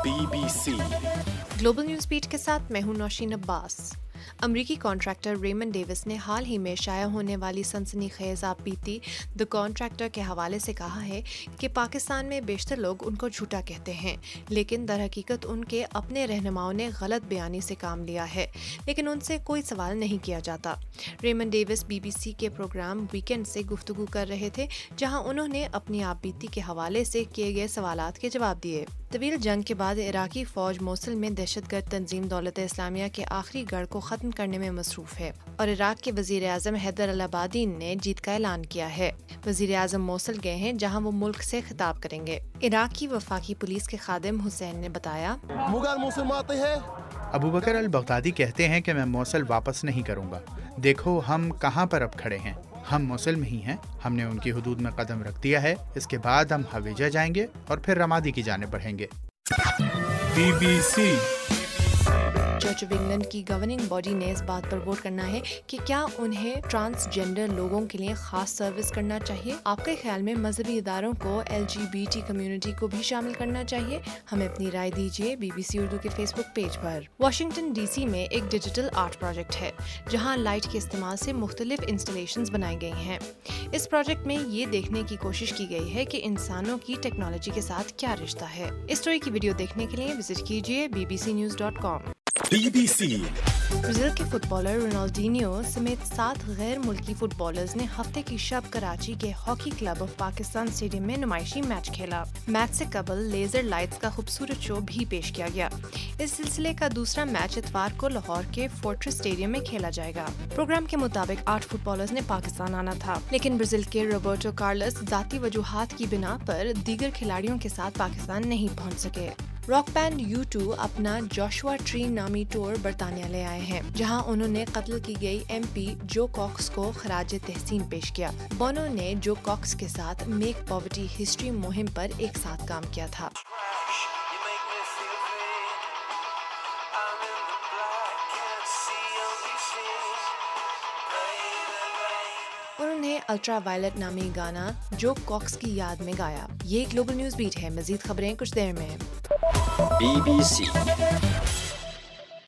BBC global news beat के साथ मैं हूं नौशीन अब्बास। अमरीकी कॉन्ट्रैक्टर रेमंड डेविस ने हाल ही में शाया होने वाली सनसनीखेज आप बीती द कॉन्ट्रैक्टर के हवाले से कहा है कि पाकिस्तान में बेशतर लोग उनको झूठा कहते हैं, लेकिन दरहकीकत उनके अपने रहनुमाओं ने गलत बयानी से काम लिया है, लेकिन उनसे कोई सवाल नहीं किया जाता। रेमंड डेविस BBC के प्रोग्राम वीकेंड से गुफ्तगू कर रहे थे, जहां उन्होंने अपनी आप बीती के हवाले से किए गए सवालात के जवाब दिए। तवील जंग के बाद इराकी फौज मोसुल में दहशतगर्द तंजीम दौलत इस्लामिया के आखिरी गढ़ को खत्म करने में मसरूफ है और इराक के वजीर आजम हैदर अल अबादी ने जीत का ऐलान किया है। वजीर आजम मोसुल गए हैं, जहां वो मुल्क से खिताब करेंगे। इराक की वफाकी पुलिस के खादिम हुसैन ने बताया, अबू बकर अल बगदादी कहते हैं कि मैं मोसुल वापस नहीं करूंगा। देखो हम कहां पर अब खड़े हैं, हम मोसुल में ही हैं। हमने उनकी हुदूद में कदम रख दिया है। इसके बाद हम हवेजा जाएंगे और फिर रमादी की जाने बढ़ेंगे। BBC चर्च ऑफ इंग्लैंड की गवर्निंग बॉडी ने इस बात पर वोट करना है कि क्या उन्हें ट्रांसजेंडर लोगों के लिए खास सर्विस करना चाहिए। आपके ख्याल में मजहबी इदारों को LGBT कम्युनिटी को भी शामिल करना चाहिए? हमें अपनी राय दीजिए BBC उर्दू के फेसबुक पेज पर। वाशिंगटन DC में एक डिजिटल आर्ट प्रोजेक्ट है, जहां लाइट के इस्तेमाल से मुख्तलिफ इंस्टॉलेशंस बनाई गई हैं। इस प्रोजेक्ट में ये देखने की कोशिश की गई है कि इंसानों की टेक्नोलॉजी के साथ क्या रिश्ता है। इस स्टोरी की वीडियो देखने के लिए विजिट कीजिए bbcnews.com। BBC ब्राजील के फुटबॉलर रोनाल्डिनियो समेत 7 गैर मुल्की फुटबॉलर्स ने हफ्ते की शब कराची के हॉकी क्लब ऑफ पाकिस्तान स्टेडियम में नुमाइशी मैच खेला। मैच से कबल लेजर लाइट्स का खूबसूरत शो भी पेश किया गया। इस सिलसिले का दूसरा मैच इतवार को लाहौर के फोर्ट्रेस स्टेडियम में खेला जाएगा। प्रोग्राम के मुताबिक 8 फुटबॉलर्स ने पाकिस्तान आना था, लेकिन ब्राजील के रोबर्टो कार्लोस जाती वजूहात की बिना पर दीगर खिलाड़ियों के साथ पाकिस्तान नहीं पहुंच सके। रॉक बैंड U2 अपना जोशुआ ट्री नामी टूर बरतानिया ले आए हैं, जहां उन्होंने कत्ल की गई MP जो कॉक्स को खराज तहसीन पेश किया। बोनो ने जो कॉक्स के साथ मेक पॉवर्टी हिस्ट्री मुहिम पर एक साथ काम किया था। उन्होंने अल्ट्रा वायलेट नामी गाना जो कॉक्स की याद में गाया। ये ग्लोबल न्यूज़ बीट है। मजीद खबरें कुछ देर में। BBC